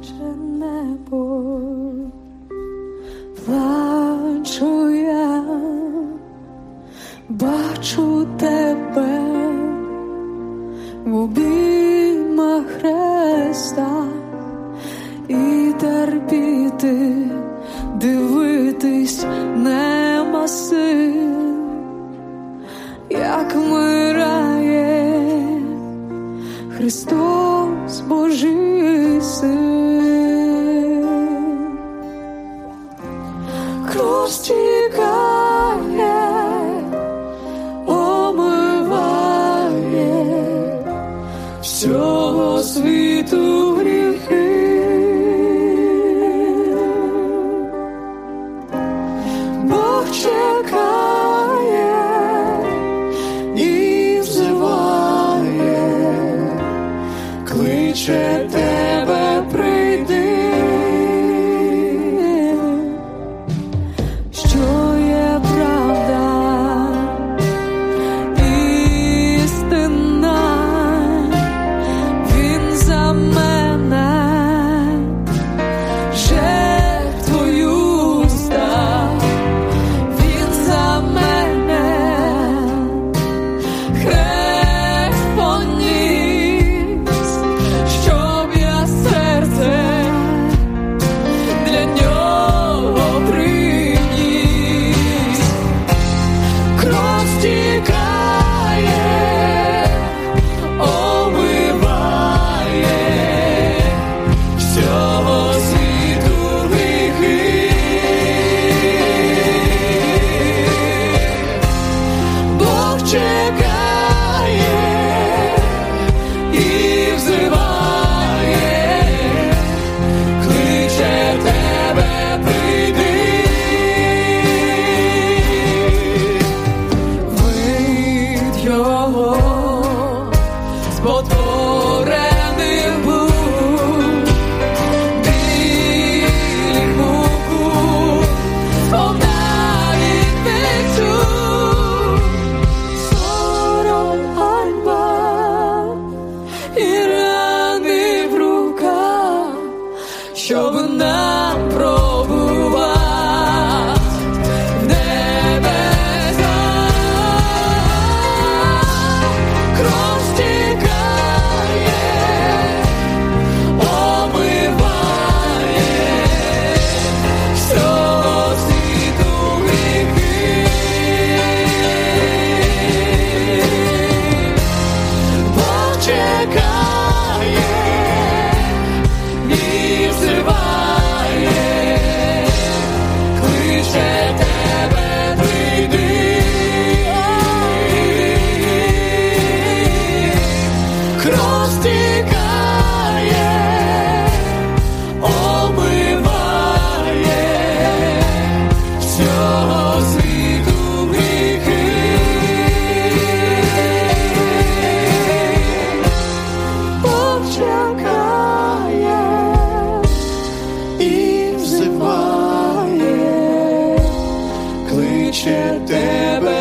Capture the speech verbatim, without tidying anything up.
плаче небо, плачу я, бачу тебе в обіймах Христа і терпіти, дивитись нема сил, як вмирає Христос Божий Син. Кров стікає, омиває всього світу гріхи. Бог чекає і взиває, кличе тебе, прийди. Що є правда, істина, він за мене жертвою став, він за мене хрест поніс, щоб я серце для нього приніс. Кров стікає, омиває всього світу гріхи. Бог чекає і взиває, кличе тебе, прийди. Вид його спотворених був, біль муку сповна відчув. Сором, ганьба і рани в руках, щоб нам пробувати в небеса. Кров стікає, омиває всього світу гріхи. Бог чекає і взиває, кличе тебе, прийди. Кров стікає, омиває всього світу гріхи. Бог чекає і взиває, кличе тебе,